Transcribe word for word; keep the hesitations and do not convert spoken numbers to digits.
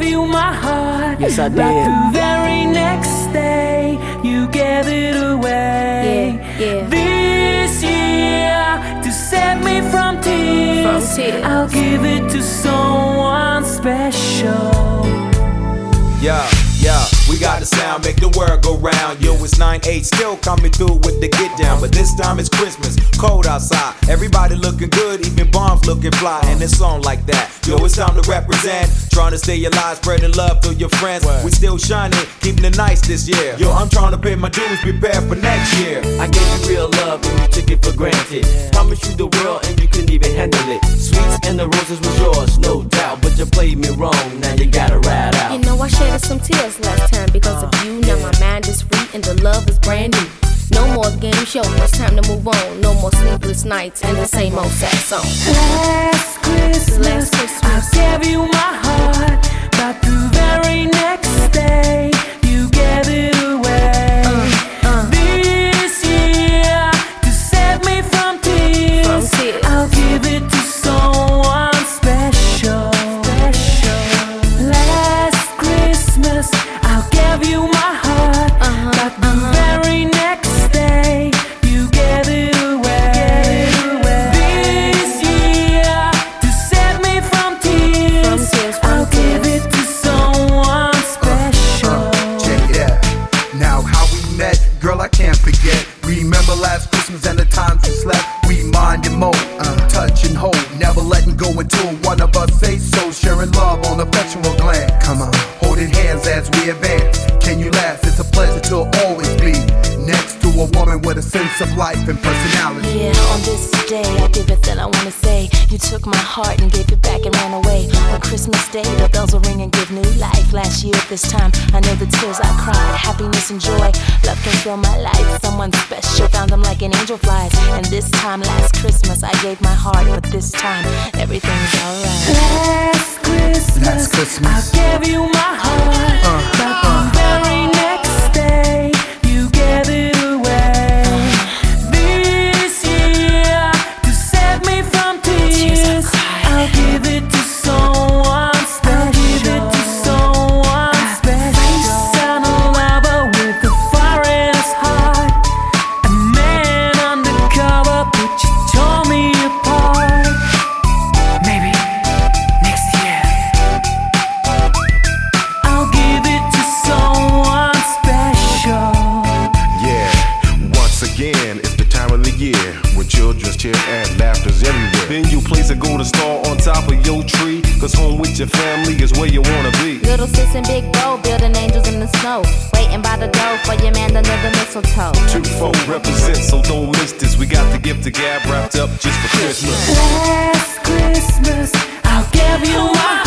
you my heart. Yes, I did. But the very next day, you gave it away. Yeah, yeah. This year, to save me from tears, From tears. I'll give it to someone special. Yeah, yeah, we got the sound, make the world go round. Yo, it's nine eight, still coming through with the get down. But this time it's Christmas, cold outside. Everybody looking good, even bombs looking fly. And it's on like that. Yo, it's time to represent. Trying to stay alive, spreading love through your friends. We still shining, keeping it nice this year. Yo, I'm trying to pay my dues, prepare for next year. I gave you real love and you took it for granted. Promised you the world and you couldn't even handle it. Sweets and the roses was yours, no doubt. But you played me wrong, now you gotta ride out. You know I shed some tears last time because of you. Now my mind is free and the love is brand new. No more game show, it's time to move on. No more sleepless nights and the same old sad song. Last Christmas, Last Christmas. I gave you my heart, but the very next day, you gave it away. Uh, uh. This year, to save me from tears, From tears. I'll give it to someone special. special. Last Christmas, I gave you my heart, Uh-huh, but the uh-huh. very next day, you gave it away. This year, to save me from tears, From tears, from I'll give tears. it to someone special. Check it out. Now how we met, girl, I can't forget. Remember last Christmas and the times we slept. We mind and mold, uh, touch and hold, never letting go until one of us say so. Sharing love on a affectional glance. Come on, holding hands as we advance. Can you last? It's a pleasure to always be next to a woman with a sense of life and personality. Yeah, on this day, I give it that I wanna say. You took my heart and gave it back and ran away. On Christmas Day, the bells will ring and give new life. Last year at this time, I know the tears I cried. Happiness and joy, love can fill my life. Someone special, found them like an angel flies. And this time, last Christmas, I gave my heart. But this time, everything's alright. Last Christmas, Last Christmas. I gave you my heart, Uh, but the very next day, you gave it away. This year, to save me from tears, I'll give it to someone special. Give it to someone special. Son of a lover with a fire in his heart, a man undercover, but you tore me apart. Maybe next year, I'll give it to someone special. Yeah, once again, it's the time of the year when children's cheer and laughter's everywhere. Then you place a golden star on top of your tree, cause home with your family is where you wanna be. Little sis and big bro building angels in the snow, waiting by the door for your man under the mistletoe. Two four represent, so don't miss this. We got the gift to Gab wrapped up just for Christmas. Last Christmas, I'll give you my